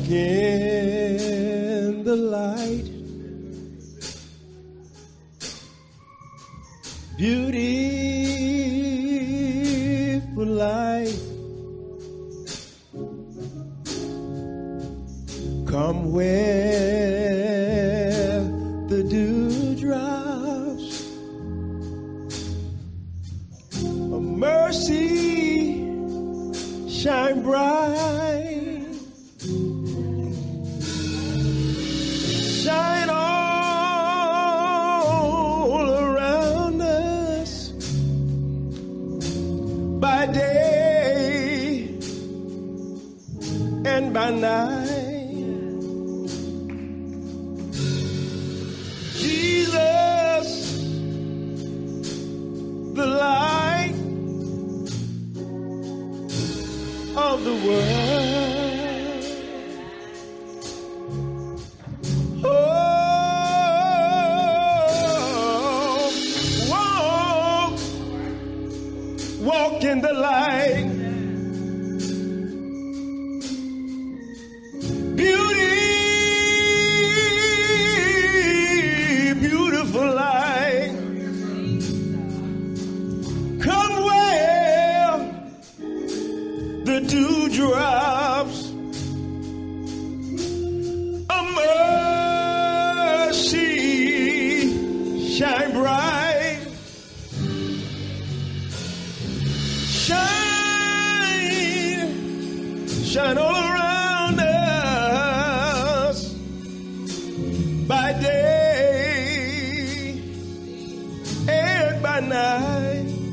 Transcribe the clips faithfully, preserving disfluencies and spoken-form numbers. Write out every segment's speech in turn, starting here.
in the light, beautiful light. Come where the dewdrops of mercy shine bright, shine all around us by day and by night. The light of the world. Oh, walk, walk in the light. Beauty, beautiful light. The dewdrops of mercy shine bright, shine, shine all around us by day and by night.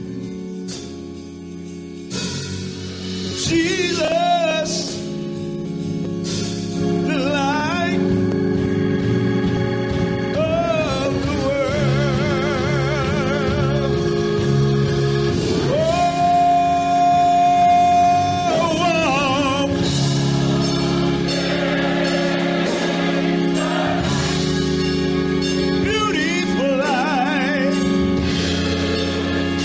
Jesus, the light of the world. Oh, walk. Beautiful light.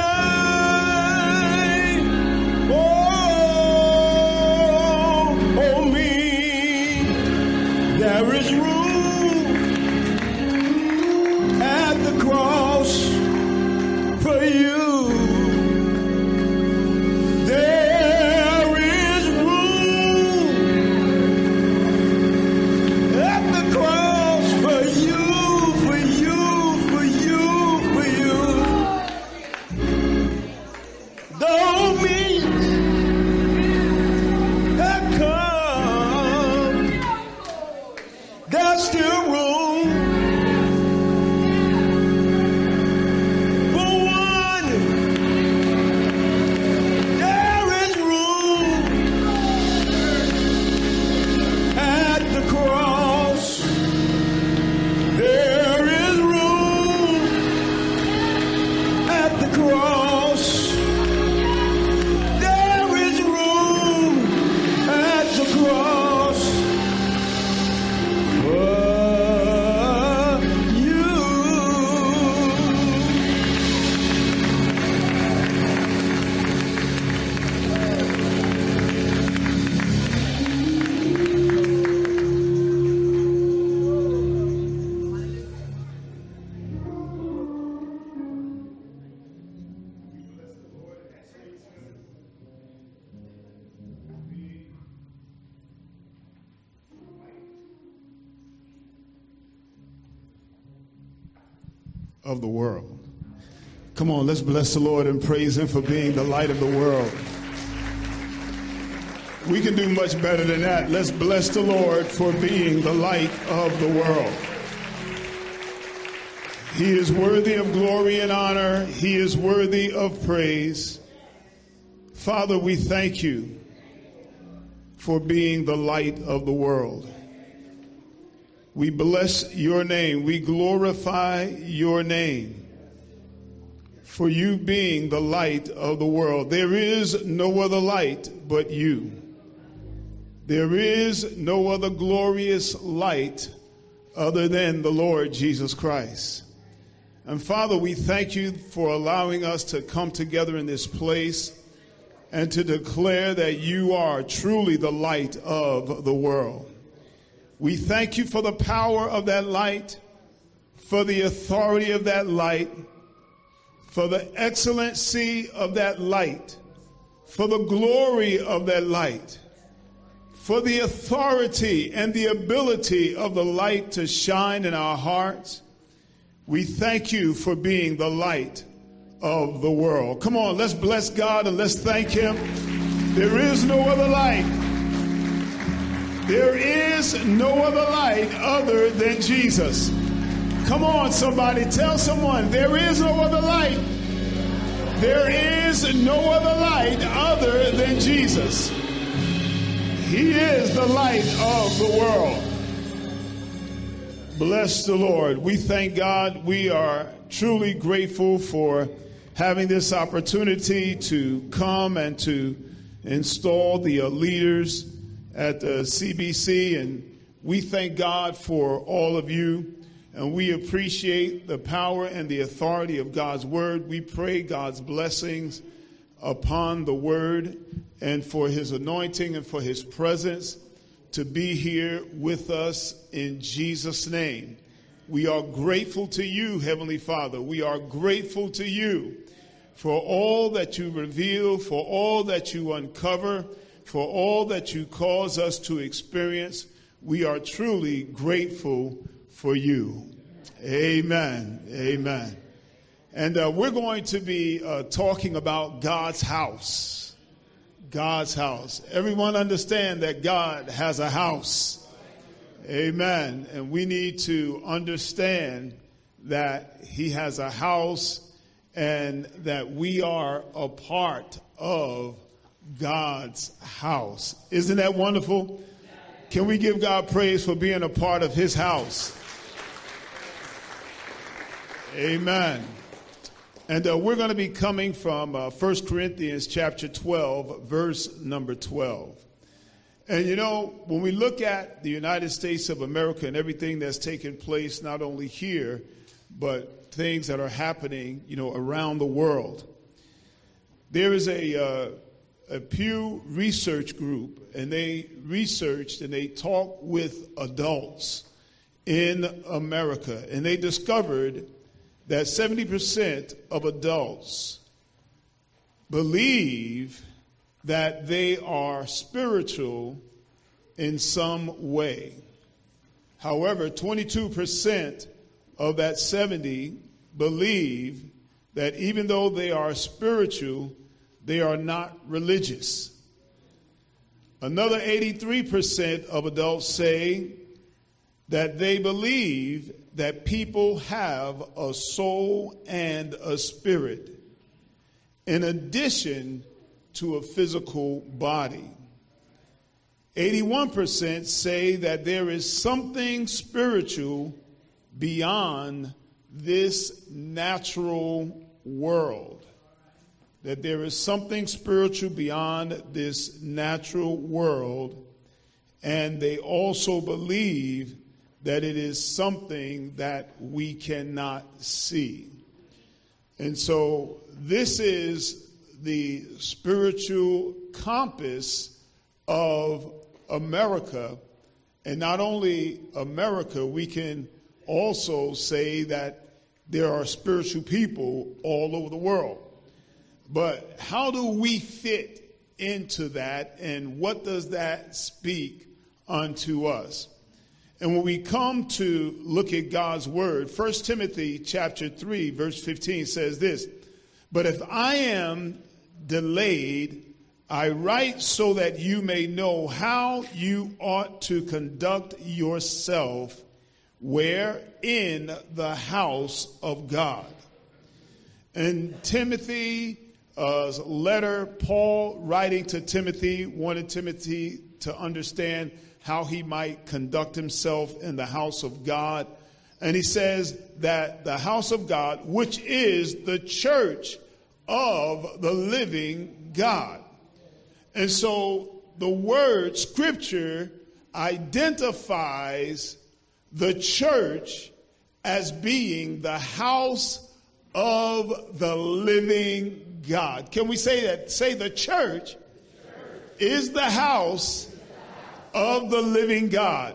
Oh, oh me, there is room at the cross for you. There is room at the cross for you, for you, for you, for you. Though means have come, there's still room for one. There is room at the cross. There is room at the cross. There is room at the cross for you. Of the world. Come on, let's bless the Lord and praise him for being the light of the world. We can do much better than that. Let's bless the Lord for being the light of the world. He is worthy of glory and honor. He is worthy of praise. Father, we thank you for being the light of the world. We bless your name. We glorify your name for you being the light of the world. There is no other light but you. There is no other glorious light other than the Lord Jesus Christ. And Father, we thank you for allowing us to come together in this place and to declare that you are truly the light of the world. We thank you for the power of that light, for the authority of that light, for the excellency of that light, for the glory of that light, for the authority and the ability of the light to shine in our hearts. We thank you for being the light of the world. Come on, let's bless God and let's thank him. There is no other light. There is no other light other than Jesus. Come on, somebody, tell someone, there is no other light. There is no other light other than Jesus. He is the light of the world. Bless the Lord. We thank God. We are truly grateful for having this opportunity to come and to install the uh, leaders at the C B C, and we thank God for all of you, and we appreciate the power and the authority of God's word. We pray God's blessings upon the word and for his anointing and for his presence to be here with us in Jesus' name. We are grateful to you, Heavenly Father. We are grateful to you for all that you reveal, for all that you uncover, for all that you cause us to experience. We are truly grateful for you. Amen. Amen. And uh, we're going to be uh, talking about God's house. God's house. Everyone understand that God has a house. Amen. And we need to understand that he has a house and that we are a part of God's house. Isn't that wonderful? Can we give God praise for being a part of his house? Amen. And uh, we're going to be coming from uh, First Corinthians chapter twelve, verse number twelve. And you know, when we look at the United States of America and everything that's taken place, not only here, but things that are happening, you know, around the world, There is a, uh, a Pew Research group, and they researched and they talked with adults in America, and they discovered that seventy percent of adults believe that they are spiritual in some way. However, twenty-two percent of that seventy believe that even though they are spiritual, they are not religious. Another eighty-three percent of adults say that they believe that people have a soul and a spirit in addition to a physical body. eighty-one percent say that there is something spiritual beyond this natural world. That there is something spiritual beyond this natural world. And they also believe that it is something that we cannot see. And so this is the spiritual compass of America. And not only America, we can also say that there are spiritual people all over the world. But how do we fit into that, and what does that speak unto us? And when we come to look at God's word, First Timothy chapter three, verse fifteen says this: "But if I am delayed, I write so that you may know how you ought to conduct yourself where in the house of God." And Timothy's uh, letter, Paul writing to Timothy, wanted Timothy to understand how he might conduct himself in the house of God. And he says that the house of God, which is the church of the living God. And so the word scripture identifies the church as being the house of the living God. Can we say that? Say the church, the church is the house of the living God.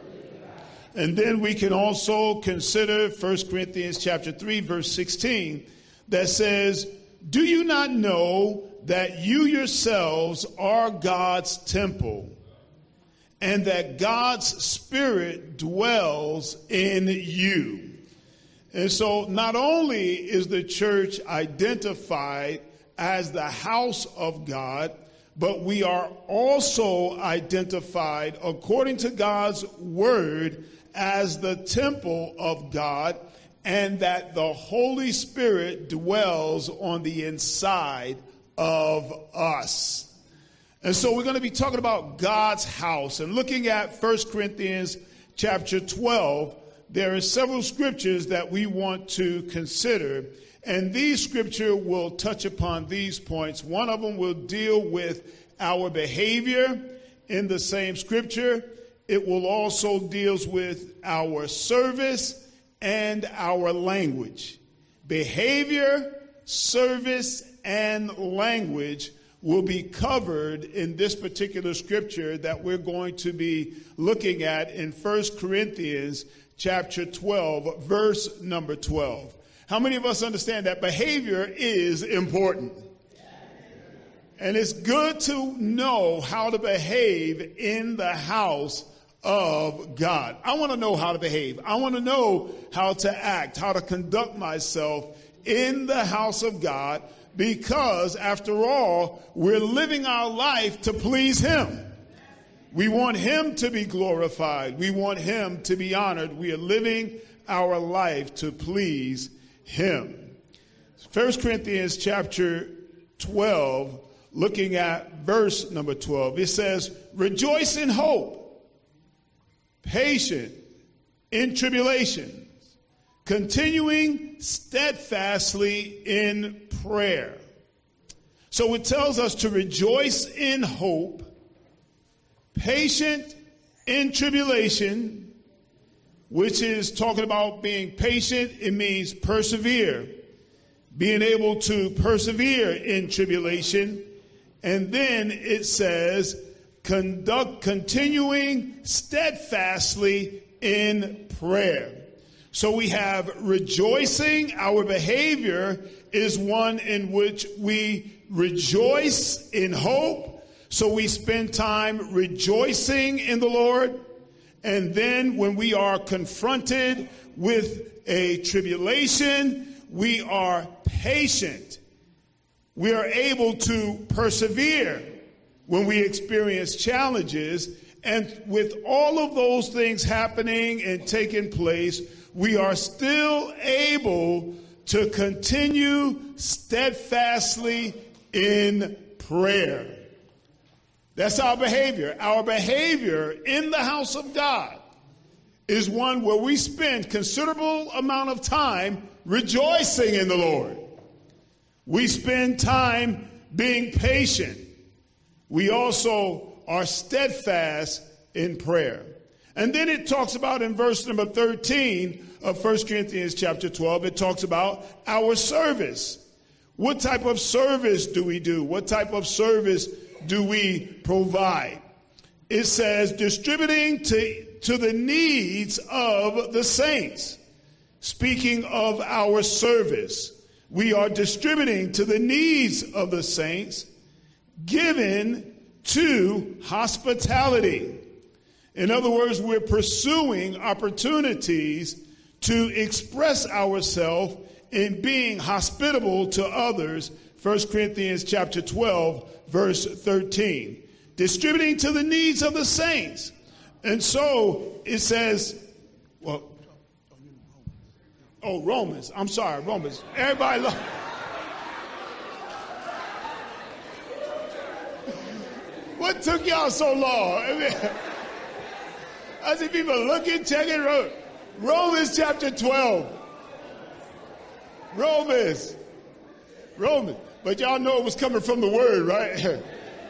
And then we can also consider First Corinthians chapter three, verse sixteen, that says, "Do you not know that you yourselves are God's temple, and that God's Spirit dwells in you?" And so not only is the church identified as the house of God, but we are also identified, according to God's word, as the temple of God, and that the Holy Spirit dwells on the inside of us. And so we're going to be talking about God's house and looking at First Corinthians chapter twelve. There are several scriptures that we want to consider, and these scriptures will touch upon these points. One of them will deal with our behavior in the same scripture. It will also deals with our service and our language. Behavior, service, and language will be covered in this particular scripture that we're going to be looking at in First Corinthians chapter twelve, verse number twelve. How many of us understand that behavior is important? And it's good to know how to behave in the house of God. I want to know how to behave. I want to know how to act, how to conduct myself in the house of God, because after all, we're living our life to please Him. We want Him to be glorified. We want Him to be honored. We are living our life to please Him. First Corinthians chapter twelve, looking at verse number twelve, it says, "Rejoice in hope, patient in tribulation, continuing steadfastly in prayer." So it tells us to rejoice in hope, patient in tribulation, which is talking about being patient. It means persevere. being able to persevere in tribulation. And then it says, conduct, continuing steadfastly in prayer. So we have rejoicing. Our behavior is one in which we rejoice in hope. So we spend time rejoicing in the Lord. And then when we are confronted with a tribulation, we are patient. We are able to persevere when we experience challenges. And with all of those things happening and taking place, we are still able to continue steadfastly in prayer. That's our behavior. Our behavior in the house of God is one where we spend considerable amount of time rejoicing in the Lord. We spend time being patient. We also are steadfast in prayer. And then it talks about in verse number thirteen of First Corinthians chapter twelve, it talks about our service. What type of service do we do? What type of service do we provide? It says distributing to, to the needs of the saints. Speaking of our service, we are distributing to the needs of the saints, given to hospitality. In other words, we're pursuing opportunities to express ourselves in being hospitable to others. First Corinthians chapter twelve, verse thirteen. Distributing to the needs of the saints. And so it says, well, oh, Romans. I'm sorry, Romans. Everybody look. What took y'all so long? I mean, I see people looking, checking. Romans chapter twelve. Romans. Romans. But y'all know it was coming from the word, right?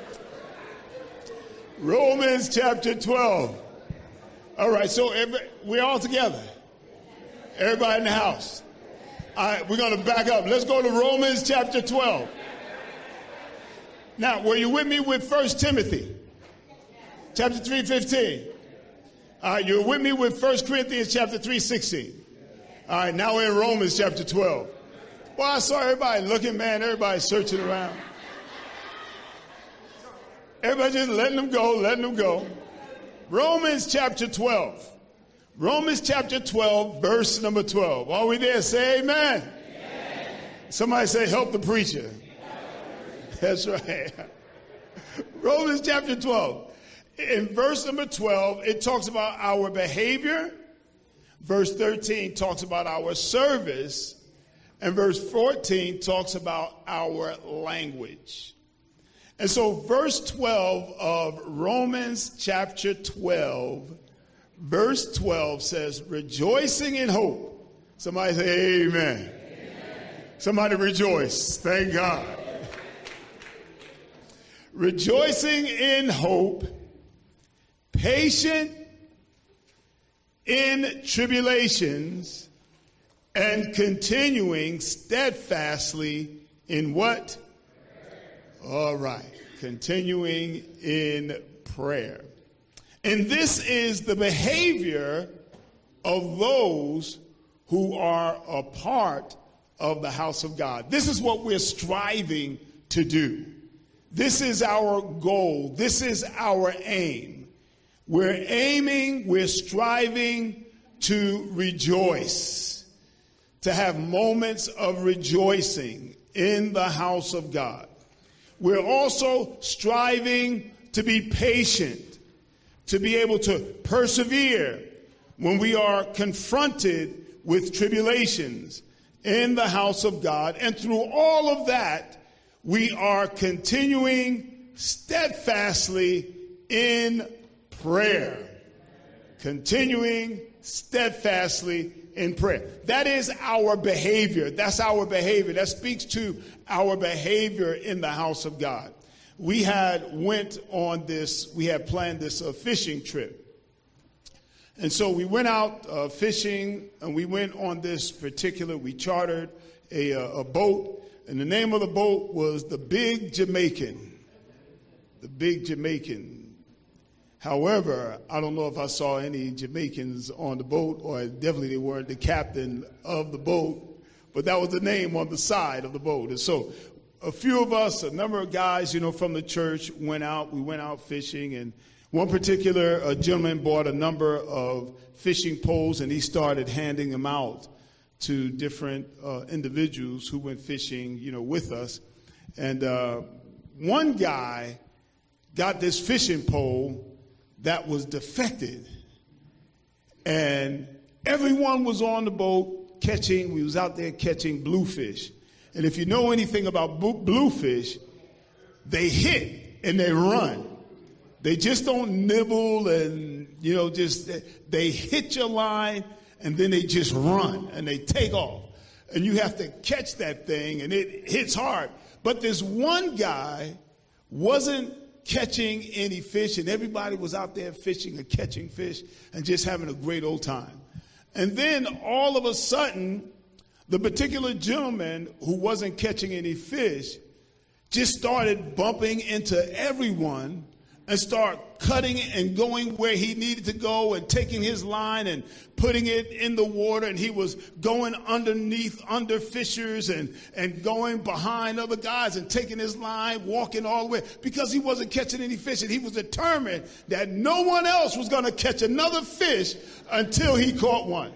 Romans chapter twelve. All right, so every, we're all together. Everybody in the house. All right, we're going to back up. Let's go to Romans chapter twelve. Now, were you with me with First Timothy? Chapter three fifteen. All right, you're with me with First Corinthians chapter three sixteen. All right, now we're in Romans chapter twelve. Well, I saw everybody looking, man. Everybody searching around. Everybody just letting them go, letting them go. Romans chapter twelve. Romans chapter twelve, verse number twelve. Are we there? Say amen. Amen. Somebody say, help the preacher. That's right. Romans chapter twelve. In verse number twelve, it talks about our behavior. Verse thirteen talks about our service. And verse fourteen talks about our language. And so verse twelve of Romans chapter twelve, verse twelve says, rejoicing in hope. Somebody say amen. Amen. Somebody rejoice. Thank God. Rejoicing in hope, patient in tribulations, and continuing steadfastly in what? All right. Continuing in prayer. And this is the behavior of those who are a part of the house of God. This is what we're striving to do. This is our goal. This is our aim. We're aiming, we're striving to rejoice, to have moments of rejoicing in the house of God. We're also striving to be patient, to be able to persevere when we are confronted with tribulations in the house of God. And through all of that, we are continuing steadfastly in prayer. Continuing steadfastly in prayer. That is our behavior. That's our behavior. That speaks to our behavior in the house of God. We had went on this, we had planned this uh, fishing trip. And so we went out uh, fishing, and we went on this particular, we chartered a, a boat, and the name of the boat was the Big Jamaican. The Big Jamaican. However, I don't know if I saw any Jamaicans on the boat, or definitely they weren't the captain of the boat, but that was the name on the side of the boat. And so a few of us, a number of guys, you know, from the church went out. We went out fishing, and one particular uh, gentleman bought a number of fishing poles, and he started handing them out to different uh, individuals who went fishing, you know, with us. And uh, one guy got this fishing pole that was defected, and everyone was on the boat catching. We was out there catching bluefish. And if you know anything about bluefish, they hit and they run. They just don't nibble and, you know, just they hit your line and then they just run and they take off. And you have to catch that thing, and it hits hard. But this one guy wasn't catching any fish, and everybody was out there fishing and catching fish and just having a great old time. And then all of a sudden, the particular gentleman who wasn't catching any fish just started bumping into everyone and start cutting and going where he needed to go and taking his line and putting it in the water. And he was going underneath, under fishers and, and going behind other guys and taking his line, walking all the way because he wasn't catching any fish. And he was determined that no one else was going to catch another fish until he caught one.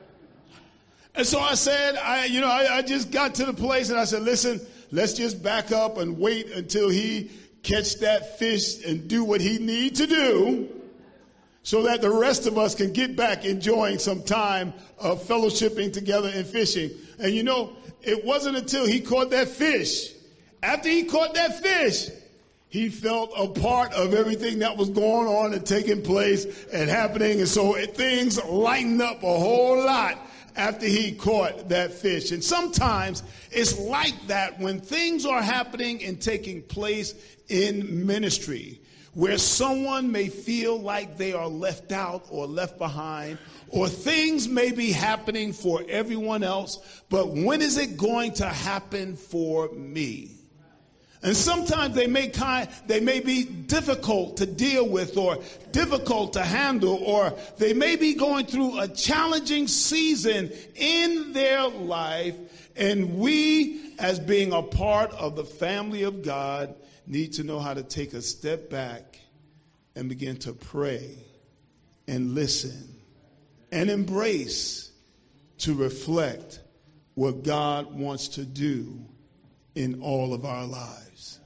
And so I said, I, you know, I, I just got to the place and I said, listen, let's just back up and wait until he catch that fish and do what he need to do so that the rest of us can get back enjoying some time of fellowshipping together and fishing. And you know, it wasn't until he caught that fish. After he caught that fish, he felt a part of everything that was going on and taking place and happening. And so it, things lightened up a whole lot after he caught that fish. And sometimes it's like that when things are happening and taking place in ministry, where someone may feel like they are left out or left behind, or things may be happening for everyone else, but when is it going to happen for me? And sometimes they may kind, they may be difficult to deal with or difficult to handle, or they may be going through a challenging season in their life. And we, as being a part of the family of God, need to know how to take a step back and begin to pray and listen and embrace to reflect what God wants to do in all of our lives.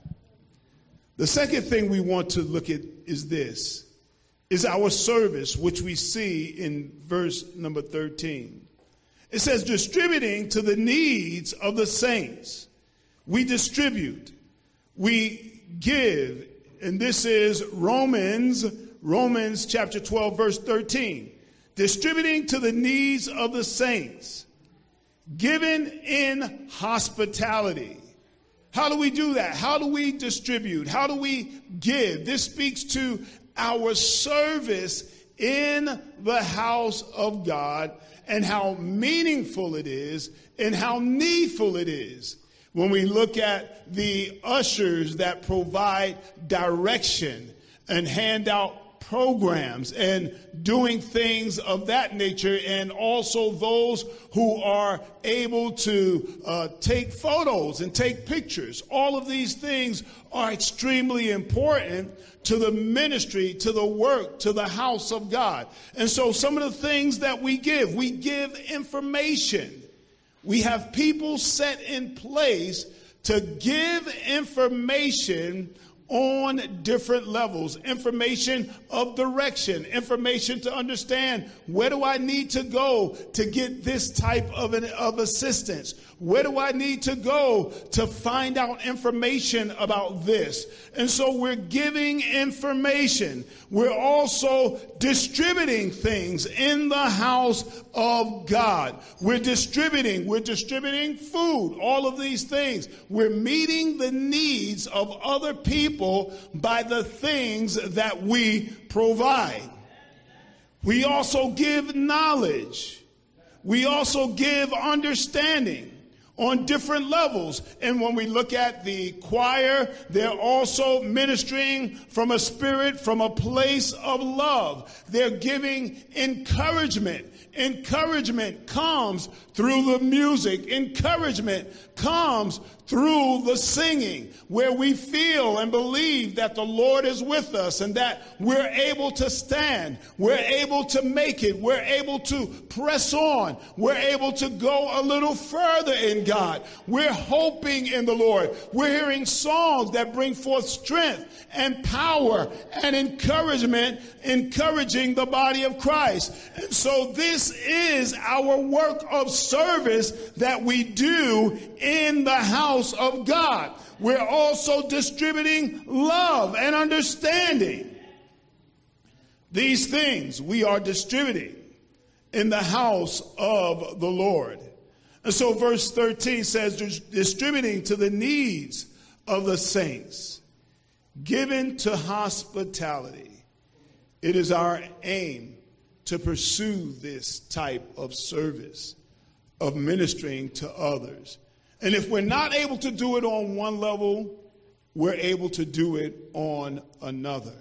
The second thing we want to look at is this, is our service, which we see in verse number thirteen. It says, distributing to the needs of the saints. We distribute, we give, and this is Romans, Romans chapter twelve, verse thirteen. Distributing to the needs of the saints, given in hospitality. How do we do that? How do we distribute? How do we give? This speaks to our service in the house of God and how meaningful it is and how needful it is. When we look at the ushers that provide direction and hand out programs and doing things of that nature, and also those who are able to uh, take photos and take pictures. All of these things are extremely important to the ministry, to the work, to the house of God. And so some of the things that we give, we give information. We have people set in place to give information on different levels, information of direction, information to understand where do I need to go to get this type of, an, of assistance? Where do I need to go to find out information about this? And so we're giving information. We're also distributing things in the house of God. We're distributing, we're distributing food, all of these things. We're meeting the needs of other people by the things that we provide. We also give knowledge. We also give understanding on different levels. And when we look at the choir, they're also ministering from a spirit, from a place of love. They're giving encouragement. Encouragement comes through the music. Encouragement comes through the singing, where we feel and believe that the Lord is with us and that we're able to stand. We're able to make it. We're able to press on. We're able to go a little further in God. We're hoping in the Lord. We're hearing songs that bring forth strength and power and encouragement, encouraging the body of Christ. And so this is our work of service that we do in the house of God. We're also distributing love and understanding. These things we are distributing in the house of the Lord. And so verse thirteen says, distributing to the needs of the saints, given to hospitality. It is our aim to pursue this type of service, of ministering to others. And if we're not able to do it on one level, we're able to do it on another,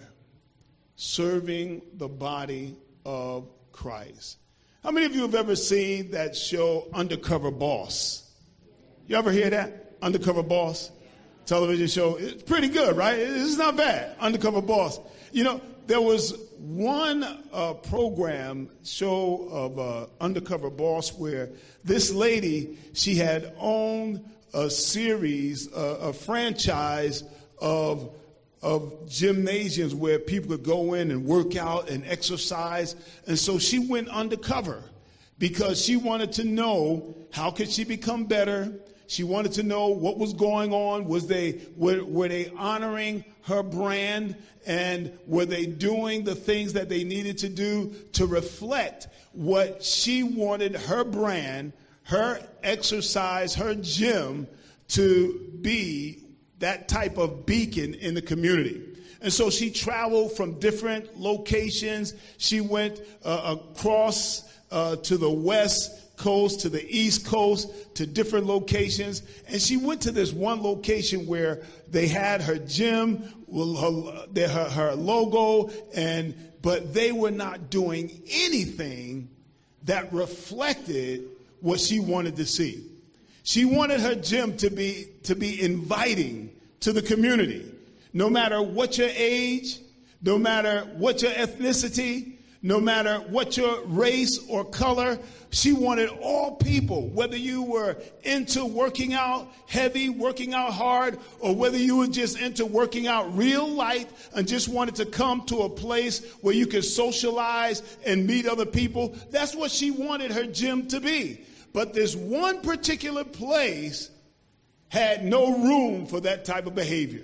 serving the body of Christ. How many of you have ever seen that show, Undercover Boss? You ever hear that? Undercover Boss? Television show. It's pretty good, right? It's not bad. Undercover Boss. You know, there was one uh, program, show of uh, Undercover Boss, where this lady, she had owned a series, uh, a franchise of of gymnasiums where people could go in and work out and exercise. And so she went undercover because she wanted to know how could she become better. She wanted to know what was going on. Was they were, were they honoring her brand, and were they doing the things that they needed to do to reflect what she wanted her brand, her exercise, her gym to be, that type of beacon in the community. And so she traveled from different locations. She went uh, across uh, to the west coast, to the east coast, to different locations. And she went to this one location where they had her gym, her, her, her logo, and but they were not doing anything that reflected what she wanted to see. She wanted her gym to be to be inviting to the community. No matter what your age, no matter what your ethnicity, no matter what your race or color, she wanted all people, whether you were into working out heavy, working out hard, or whether you were just into working out real light and just wanted to come to a place where you could socialize and meet other people. That's what she wanted her gym to be. But this one particular place had no room for that type of behavior.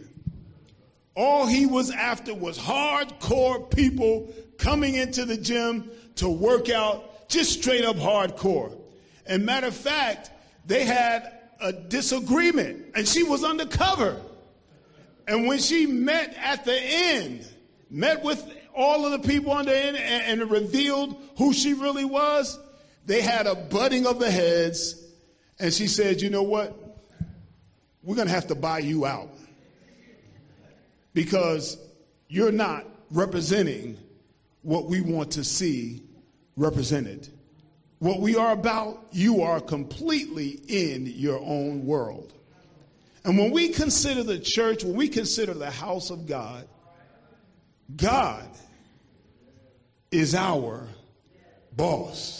All he was after was hardcore people coming into the gym to work out, just straight up hardcore. And matter of fact, they had a disagreement, and she was undercover. And when she met at the end, met with all of the people on the end and, and revealed who she really was, they had a butting of the heads, and she said, you know what? We're going to have to buy you out because you're not representing what we want to see represented. What we are about, you are completely in your own world. And when we consider the church, when we consider the house of God, God is our boss.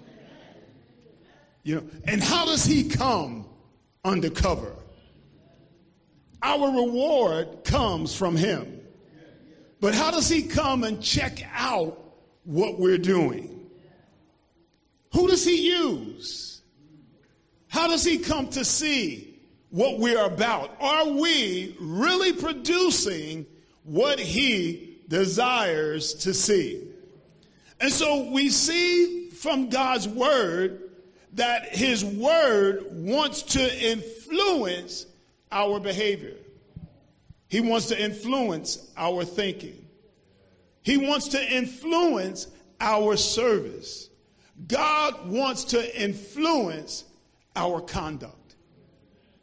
You know, and how does he come undercover? Our reward comes from him. But how does he come and check out what we're doing? Who does he use? How does he come to see what we're about? Are we really producing what he desires to see? And so we see from God's word that his word wants to influence our behavior. He wants to influence our thinking. He wants to influence our service. God wants to influence our conduct.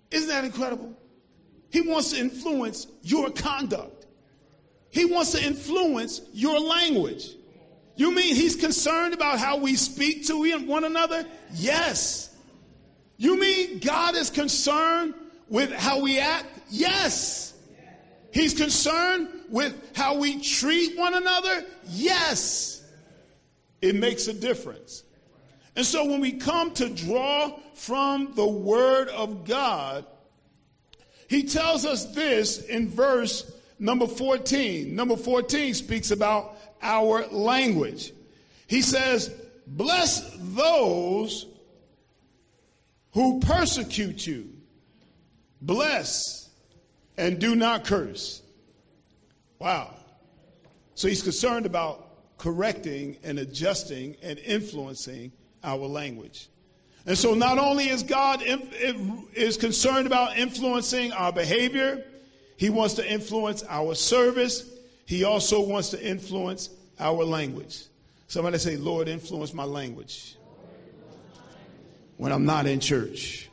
Isn't that incredible? He wants to influence your conduct. He wants to influence your language. You mean he's concerned about how we speak to one another? Yes. You mean God is concerned with how we act? Yes. He's concerned with how we treat one another? Yes. It makes a difference. And so when we come to draw from the Word of God, he tells us this in verse number fourteen. Number fourteen speaks about our language. He says, bless those who persecute you. Bless and do not curse. Wow. So he's concerned about correcting and adjusting and influencing our language. And so not only is God is concerned about influencing our behavior, he wants to influence our service. He also wants to influence our language. Somebody say, Lord, influence my language when I'm not in church.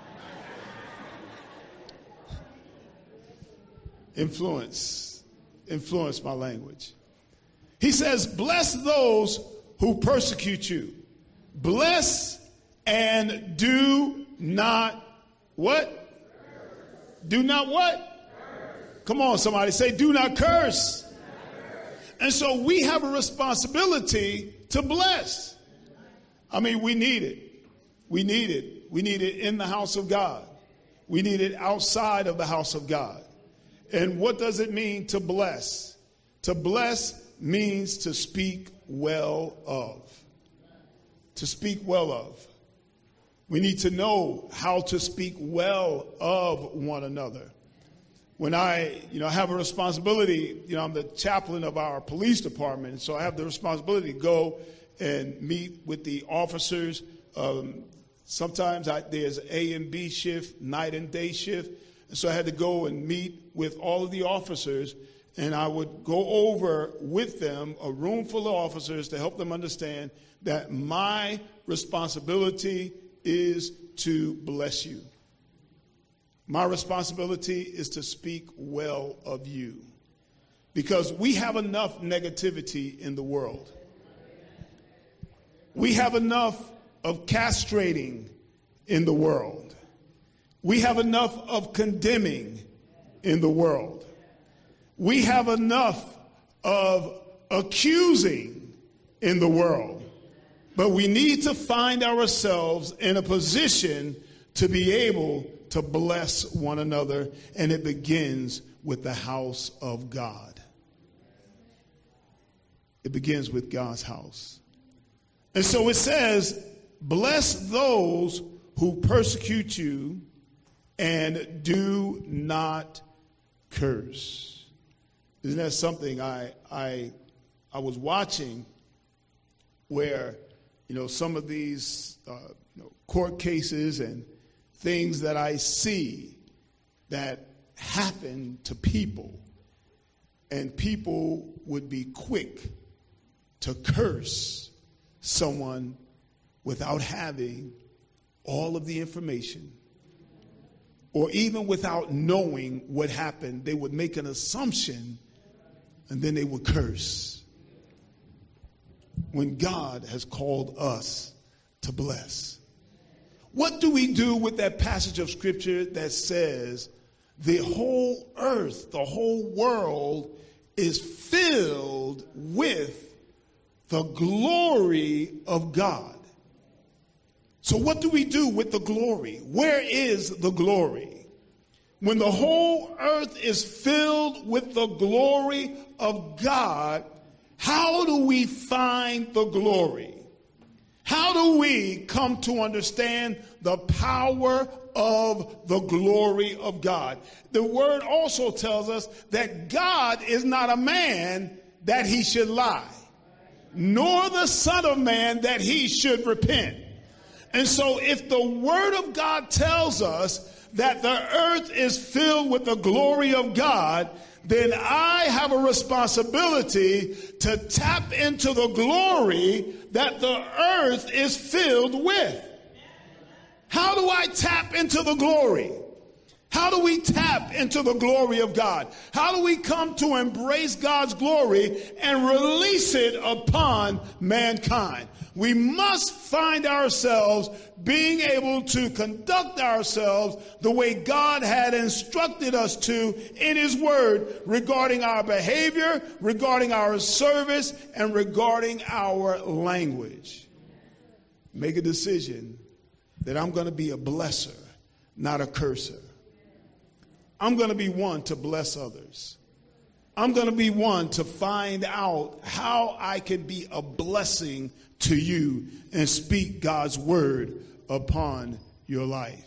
Influence. Influence my language. He says, bless those who persecute you. Bless and do not what? Do not what? Come on, somebody say, do not curse. And so we have a responsibility to bless. I mean, we need it. We need it. We need it in the house of God. We need it outside of the house of God. And what does it mean to bless? To bless means to speak well of. To speak well of. We need to know how to speak well of one another. When I, you know, have a responsibility, you know, I'm the chaplain of our police department, and so I have the responsibility to go and meet with the officers. Um, sometimes I, there's A and B shift, night and day shift, and so I had to go and meet with all of the officers, and I would go over with them a room full of officers to help them understand that my responsibility is to bless you. My responsibility is to speak well of you, because we have enough negativity in the world. We have enough of castrating in the world. We have enough of condemning in the world. We have enough of accusing in the world. But we need to find ourselves in a position to be able to bless one another, and it begins with the house of God. It begins with God's house. And so it says, bless those who persecute you and do not curse. Isn't that something I I I was watching where, you know, some of these uh, you know, court cases and things that I see that happen to people, and people would be quick to curse someone without having all of the information, or even without knowing what happened. They would make an assumption and then they would curse. When God has called us to bless. What do we do with that passage of scripture that says the whole earth, the whole world is filled with the glory of God? So what do we do with the glory? Where is the glory? When the whole earth is filled with the glory of God, how do we find the glory? How do we come to understand the power of the glory of God? The word also tells us that God is not a man that he should lie, nor the Son of Man that he should repent. And so if the word of God tells us that the earth is filled with the glory of God, then I have a responsibility to tap into the glory that the earth is filled with. How do I tap into the glory? How do we tap into the glory of God? How do we come to embrace God's glory and release it upon mankind? We must find ourselves being able to conduct ourselves the way God had instructed us to in his word regarding our behavior, regarding our service, and regarding our language. Make a decision that I'm going to be a blesser, not a curser. I'm going to be one to bless others. I'm going to be one to find out how I can be a blessing to you and speak God's word upon your life.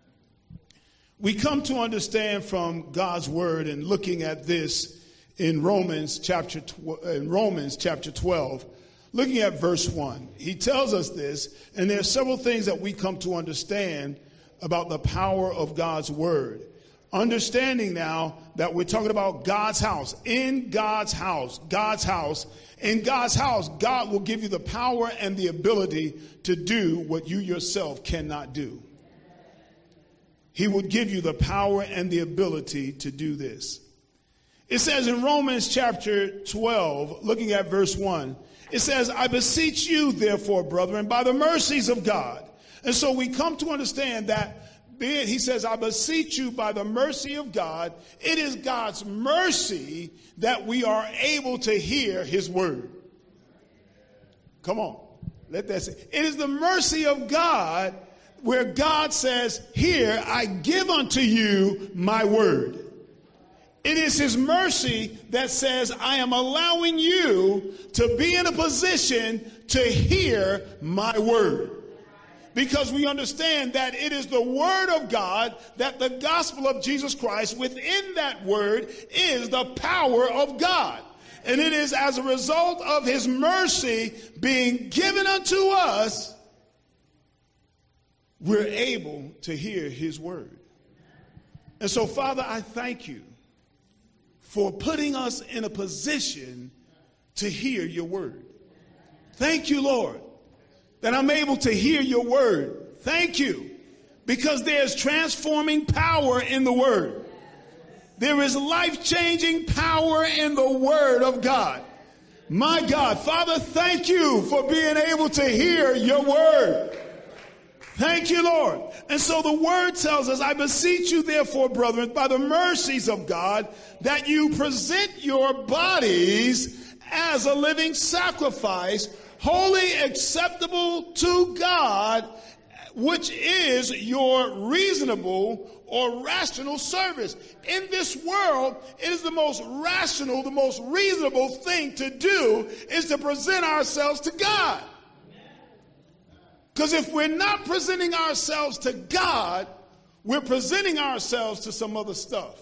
We come to understand from God's word, and looking at this in Romans chapter tw- in Romans chapter twelve, looking at verse one. He tells us this, and there are several things that we come to understand about the power of God's word. Understanding now that we're talking about God's house. In God's house, God's house, in God's house, God will give you the power and the ability to do what you yourself cannot do. He will give you the power and the ability to do this. It says in Romans chapter twelve, looking at verse one, it says, I beseech you, therefore, brethren, by the mercies of God. And so we come to understand that he says, I beseech you by the mercy of God. It is God's mercy that we are able to hear his word. Come on. Let that say. It is the mercy of God where God says, here, I give unto you my word. It is his mercy that says, I am allowing you to be in a position to hear my word. Because we understand that it is the word of God, that the gospel of Jesus Christ within that word is the power of God. And it is as a result of his mercy being given unto us, we're able to hear his word. And so, Father, I thank you for putting us in a position to hear your word. Thank you, Lord, that I'm able to hear your word. Thank you, because there's transforming power in the word. There is life-changing power in the word of God. My God, Father, thank you for being able to hear your word. Thank you, Lord. And so the word tells us, I beseech you, therefore, brethren, by the mercies of God, that you present your bodies as a living sacrifice, holy, acceptable to God, which is your reasonable or rational service. In this world, it is the most rational, the most reasonable thing to do is to present ourselves to God. Because if we're not presenting ourselves to God, we're presenting ourselves to some other stuff.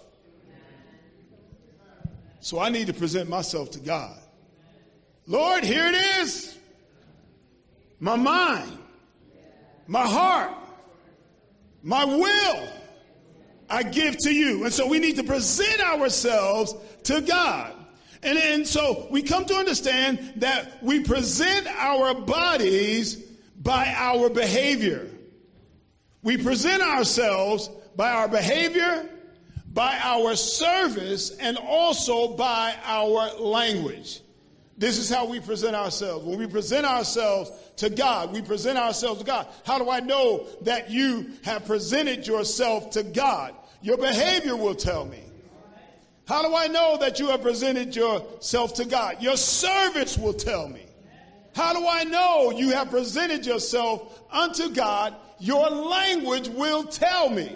So I need to present myself to God. Lord, here it is. My mind, my heart, my will, I give to you. And so we need to present ourselves to God. And, and so we come to understand that we present our bodies by our behavior. We present ourselves by our behavior, by our service, and also by our language. This is how we present ourselves. When we present ourselves to God, we present ourselves to God. How do I know that you have presented yourself to God? Your behavior will tell me. How do I know that you have presented yourself to God? Your service will tell me. How do I know you have presented yourself unto God? Your language will tell me.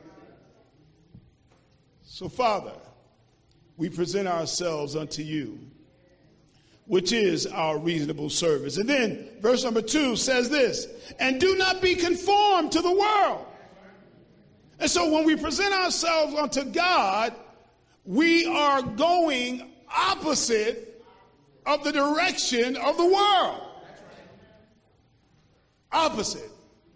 So, Father, we present ourselves unto you, which is our reasonable service. And then verse number two says this, and do not be conformed to the world. And so when we present ourselves unto God, we are going opposite of the direction of the world. Opposite.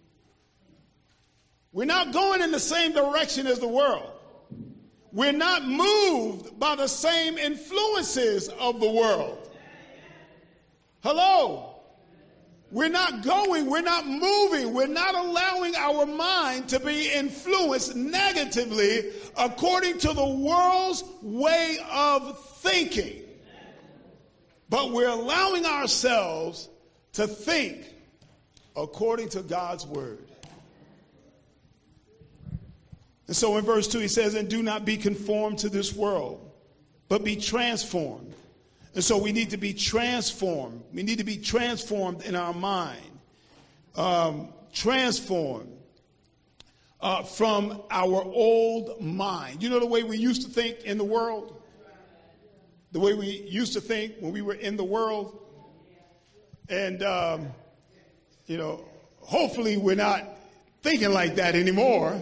We're not going in the same direction as the world. We're not moved by the same influences of the world. Hello. We're not going, we're not moving, we're not allowing our mind to be influenced negatively according to the world's way of thinking. But we're allowing ourselves to think according to God's word. And so in verse two he says, and do not be conformed to this world, but be transformed. And so we need to be transformed. We need to be transformed in our mind. Um, transformed uh, from our old mind. You know the way we used to think in the world? The way we used to think when we were in the world? And, um, you know, hopefully we're not thinking like that anymore.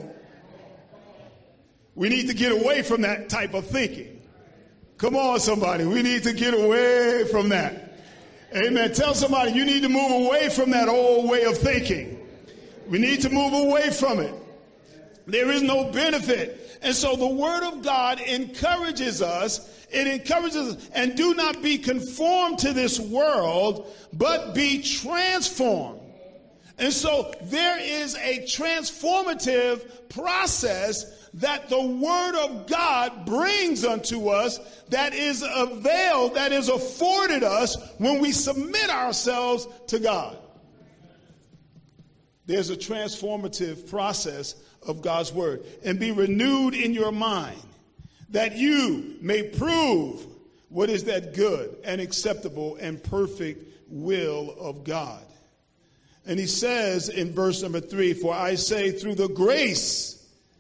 We need to get away from that type of thinking. Come on, somebody. We need to get away from that. Amen. Tell somebody you need to move away from that old way of thinking. We need to move away from it. There is no benefit. And so the word of God encourages us. It encourages us. And do not be conformed to this world, but be transformed. And so there is a transformative process that the word of God brings unto us, that is availed, that is afforded us when we submit ourselves to God. There's a transformative process of God's word. And be renewed in your mind, that you may prove what is that good and acceptable and perfect will of God. And he says in verse number three, for I say through the grace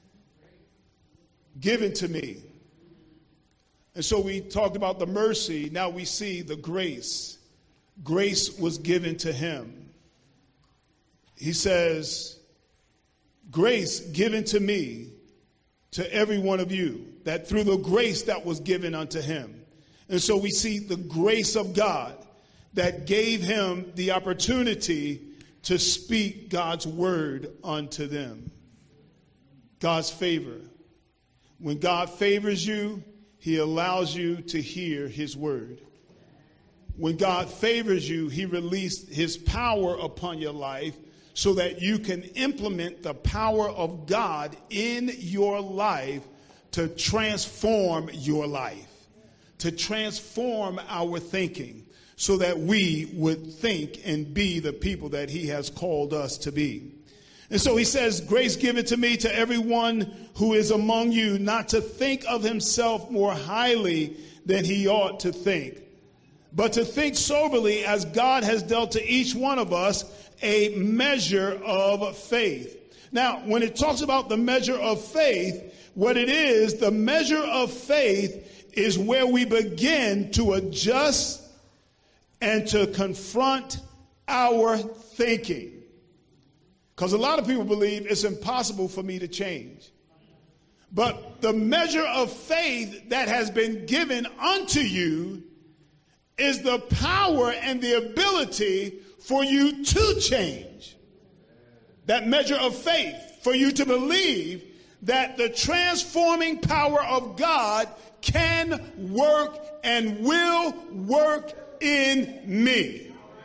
given to me. And so we talked about the mercy. Now we see the grace. Grace was given to him. He says, grace given to me, to every one of you, that through the grace that was given unto him. And so we see the grace of God that gave him the opportunity to speak God's word unto them. God's favor. When God favors you, he allows you to hear his word. When God favors you, he released his power upon your life so that you can implement the power of God in your life to transform your life, to transform our thinking so that we would think and be the people that he has called us to be. And so he says, grace given to me, to everyone who is among you, not to think of himself more highly than he ought to think, but to think soberly as God has dealt to each one of us a measure of faith. Now, when it talks about the measure of faith, what it is, the measure of faith is where we begin to adjust and to confront our thinking. Because a lot of people believe it's impossible for me to change. But the measure of faith that has been given unto you is the power and the ability for you to change. That measure of faith for you to believe that the transforming power of God can work and will work in me.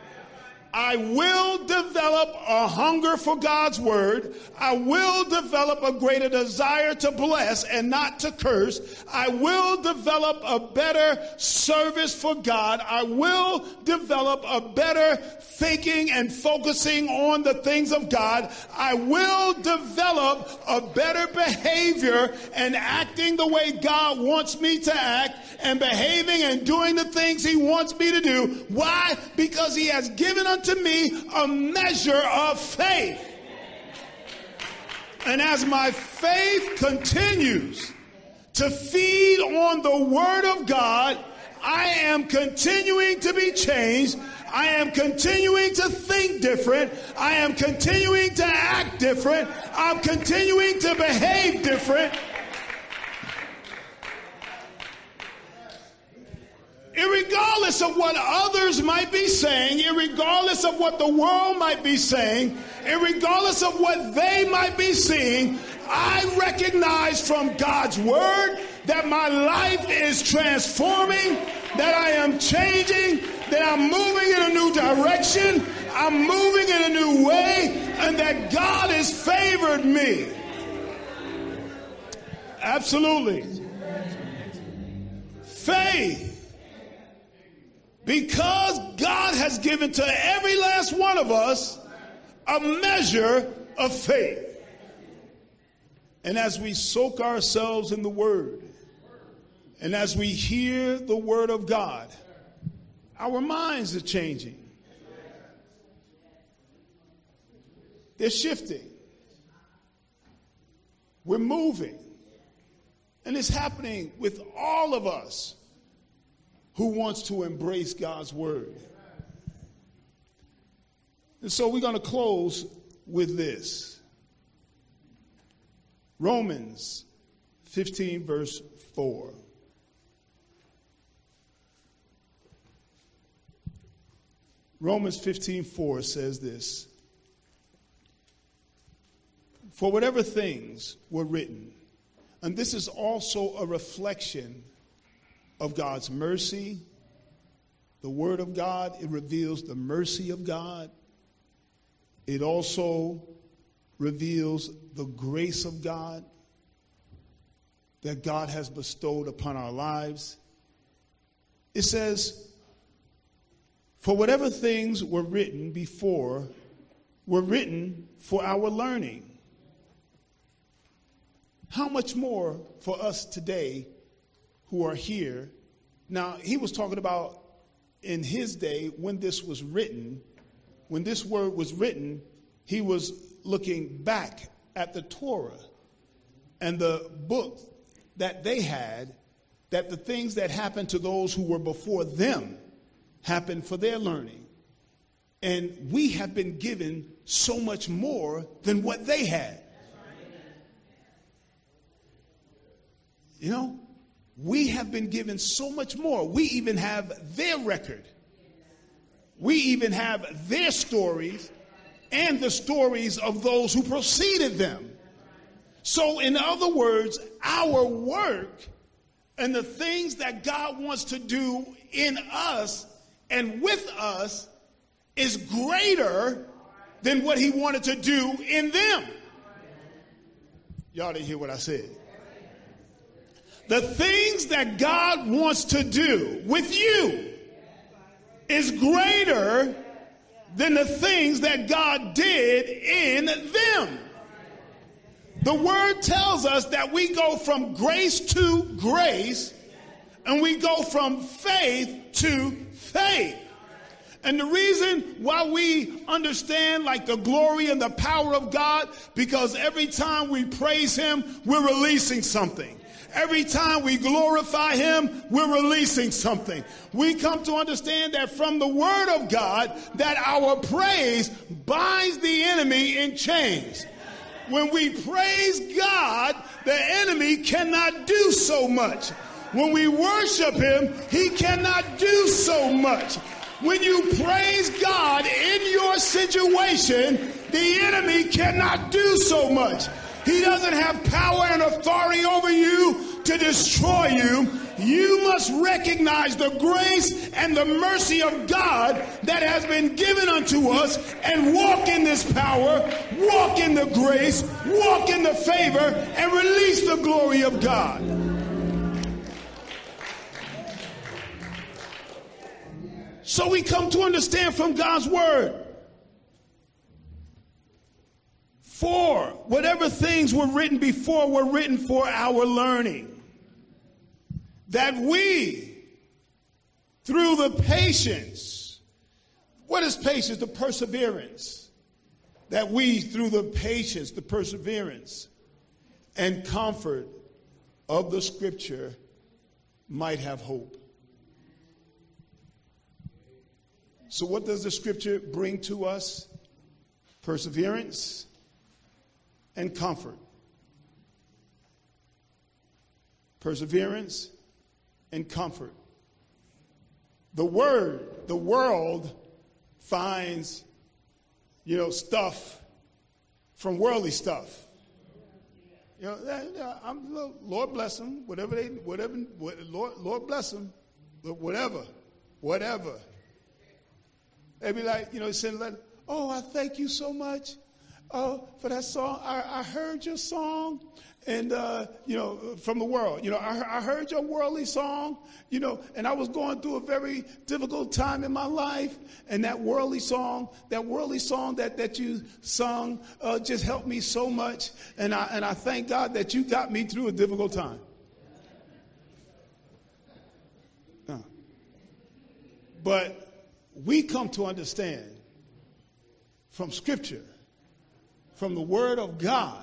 I will develop a hunger for God's word. I will develop a greater desire to bless and not to curse. I will develop a better service for God. I will develop a better thinking and focusing on the things of God. I will develop a better behavior and acting the way God wants me to act and behaving and doing the things he wants me to do. Why? Because he has given unto me a measure of faith. And as my faith continues to feed on the word of God, I am continuing to be changed. I am continuing to think different. I am continuing to act different. I'm continuing to behave different. Irregardless of what others might be saying, irregardless of what the world might be saying, irregardless of what they might be seeing, I recognize from God's word that my life is transforming, that I am changing, that I'm moving in a new direction. I'm moving in a new way, and that God has favored me. Absolutely. Faith. Because God has given to every last one of us a measure of faith. And as we soak ourselves in the Word, and as we hear the Word of God, our minds are changing. They're shifting. We're moving. And it's happening with all of us who wants to embrace God's Word. And so we're going to close with this. Romans fifteen, verse four. Romans fifteen, four says this. For whatever things were written, and this is also a reflection of God's mercy. The Word of God, it reveals the mercy of God. It also reveals the grace of God that God has bestowed upon our lives. It says, for whatever things were written before were written for our learning. How much more for us today who are here? Now, he was talking about in his day when this was written, when this word was written, he was looking back at the Torah and the book that they had, that the things that happened to those who were before them happened for their learning. And we have been given so much more than what they had. You know, we have been given so much more. We even have their record. We even have their stories and the stories of those who preceded them. So in other words, our work and the things that God wants to do in us and with us is greater than what he wanted to do in them. Y'all didn't hear what I said. The things that God wants to do with you is greater than the things that God did in them. The word tells us that we go from grace to grace, and we go from faith to faith. And the reason why we understand like the glory and the power of God, because every time we praise him, we're releasing something. Every time we glorify him, we're releasing something. We come to understand that from the word of God, that our praise binds the enemy in chains. When we praise God, the enemy cannot do so much. When we worship him, he cannot do so much. When you praise God in your situation, the enemy cannot do so much. He doesn't have power and authority over you to destroy you. You must recognize the grace and the mercy of God that has been given unto us and walk in this power, walk in the grace, walk in the favor, and release the glory of God. So we come to understand from God's word. For whatever things were written before were written for our learning, that we, through the patience, what is patience? The perseverance. That we, through the patience, the perseverance, and comfort of the scripture, might have hope. So what does the scripture bring to us? Perseverance and comfort. Perseverance and comfort. The word, the world finds, you know, stuff from worldly stuff. You know, I'm, Lord bless them, whatever they, whatever, Lord, Lord bless them, whatever, whatever. They'd be like, you know, send a letter. Oh, I thank you so much uh, for that song. I, I heard your song. And, uh, you know, from the world, you know, I, I heard your worldly song, you know, and I was going through a very difficult time in my life. And that worldly song, that worldly song that, that you sung uh, just helped me so much. And I, and I thank God that you got me through a difficult time. Uh. But we come to understand from Scripture, from the Word of God,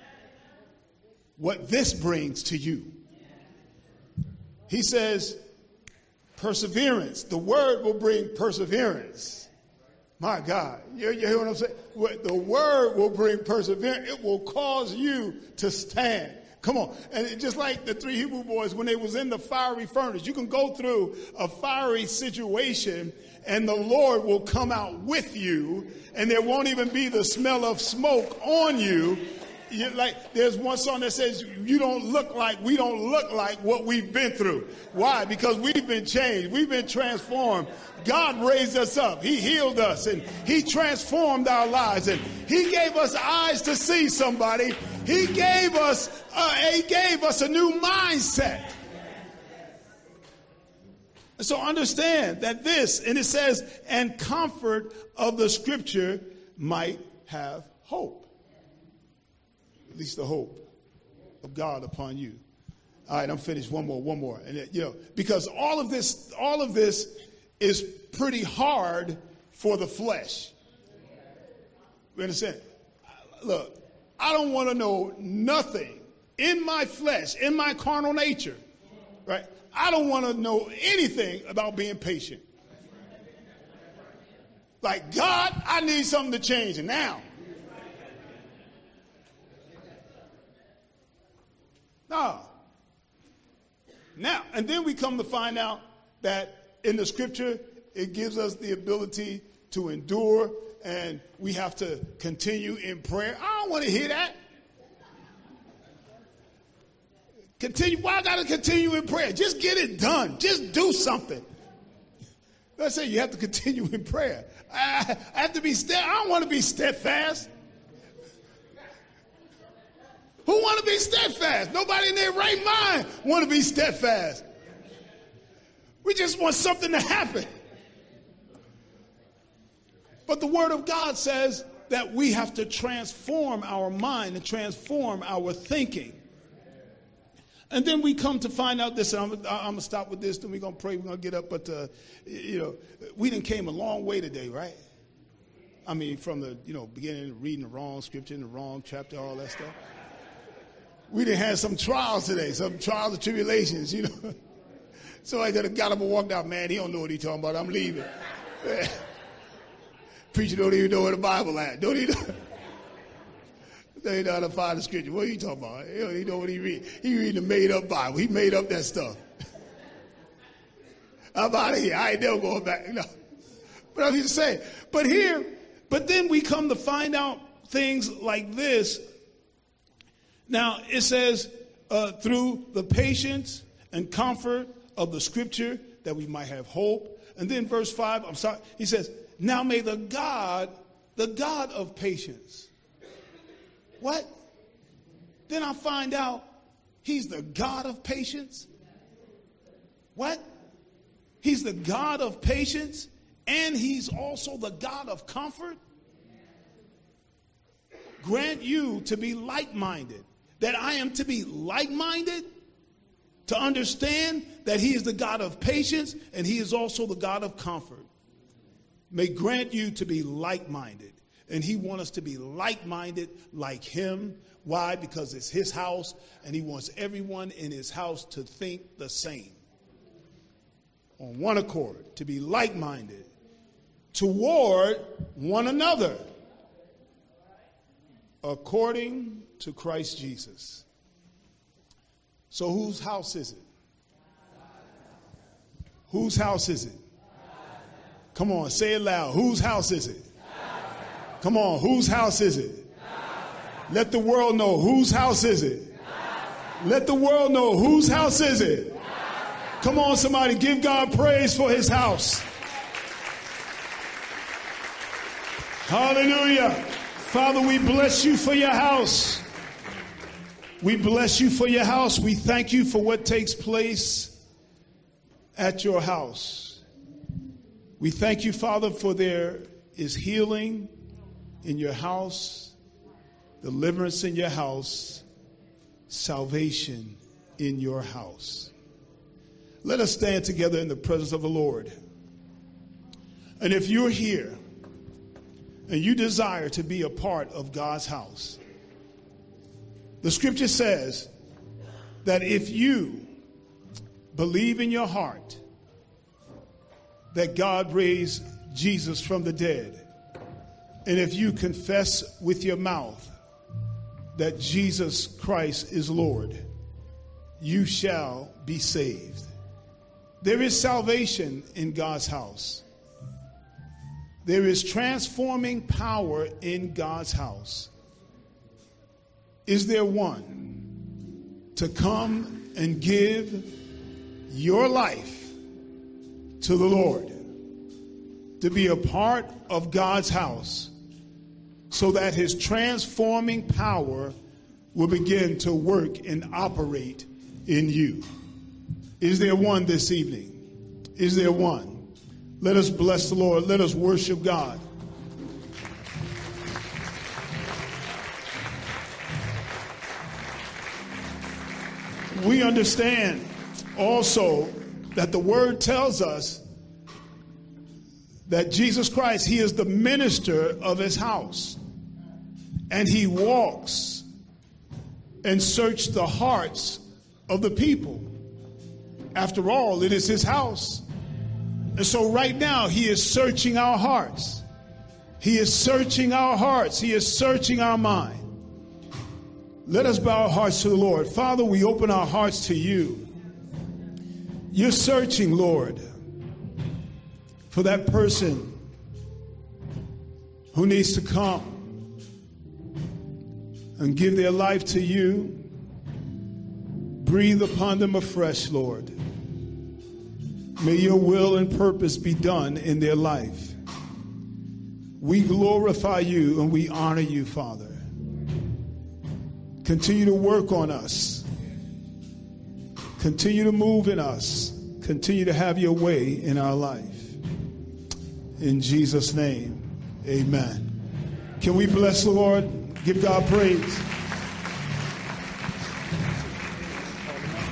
what this brings to you. He says, perseverance. The word will bring perseverance. My God. You, you hear what I'm saying? The word will bring perseverance. It will cause you to stand. Come on. And it, just like the three Hebrew boys, when they was in the fiery furnace, you can go through a fiery situation and the Lord will come out with you and there won't even be the smell of smoke on you. You, like there's one song that says you don't look like we don't look like what we've been through. Why? Because we've been changed. We've been transformed. God raised us up. He healed us and he transformed our lives and he gave us eyes to see somebody. He gave us uh, he gave us a new mindset. So understand that this, and it says, and comfort of the Scripture might have hope. At least the hope of God upon you. All right, I'm finished. One more, one more. And you know, because all of this, all of this is pretty hard for the flesh. You understand? Look, I don't want to know nothing in my flesh, in my carnal nature, right? I don't want to know anything about being patient. Like, God, I need something to change, and now. No. Now, and then we come to find out that in the Scripture, it gives us the ability to endure, and we have to continue in prayer. I don't want to hear that. Continue. Why I got to continue in prayer? Just get it done. Just do something. Let's say you have to continue in prayer. I, I have to be stead. I don't want to be steadfast. Who want to be steadfast? Nobody in their right mind want to be steadfast. We just want something to happen. But the Word of God says that we have to transform our mind and transform our thinking. And then we come to find out this, and I'm, I'm going to stop with this, then we're going to pray, we're going to get up. But, uh, you know, we done came a long way today, right? I mean, from the, you know, beginning, reading the wrong scripture in the wrong chapter, all that stuff. We done had some trials today, some trials and tribulations, you know. Somebody could have got up and walked out, man, he don't know what he's talking about, I'm leaving. Preacher don't even know where the Bible at. Don't he know? They know how to find the scripture. What are you talking about? He don't even know what he read. He reading a made-up Bible. He made up that stuff. I'm out of here. I ain't never going back. No. But I'm just saying. But here, but then we come to find out things like this. Now, it says, uh, through the patience and comfort of the Scripture, that we might have hope. And then verse five, I'm sorry, he says, now may the God, the God of patience. What? Then I find out he's the God of patience. What? He's the God of patience, and he's also the God of comfort. Grant you to be like-minded. That I am to be like-minded, to understand that he is the God of patience and he is also the God of comfort. May grant you to be like-minded. And he wants us to be like-minded like him. Why? Because it's his house and he wants everyone in his house to think the same. On one accord, to be like-minded toward one another, according to Christ Jesus. So whose house is it? Whose house is it? Come on, say it loud. Whose house is it? Come on, whose house is it? Let the world know. Whose house is it? Let the world know. Whose house is it? Come on, somebody, give God praise for his house. Hallelujah. Father, we bless you for your house. We bless you for your house. We thank you for what takes place at your house. We thank you, Father, for there is healing in your house, deliverance in your house, salvation in your house. Let us stand together in the presence of the Lord. And if you're here and you desire to be a part of God's house, the scripture says that if you believe in your heart that God raised Jesus from the dead, and if you confess with your mouth that Jesus Christ is Lord, you shall be saved. There is salvation in God's house. There is transforming power in God's house. Is there one to come and give your life to the Lord, to be a part of God's house, so that his transforming power will begin to work and operate in you? Is there one this evening? Is there one? Let us bless the Lord. Let us worship God. We understand also that the word tells us that Jesus Christ, he is the minister of his house. And he walks and searches the hearts of the people. After all, it is his house. And so right now, he is searching our hearts. He is searching our hearts. He is searching our mind. Let us bow our hearts to the Lord. Father, we open our hearts to you. You're searching, Lord, for that person who needs to come and give their life to you. Breathe upon them afresh, Lord. May your will and purpose be done in their life. We glorify you and we honor you, Father. Continue to work on us. Continue to move in us. Continue to have your way in our life. In Jesus' name, amen. Can we bless the Lord? Give God praise.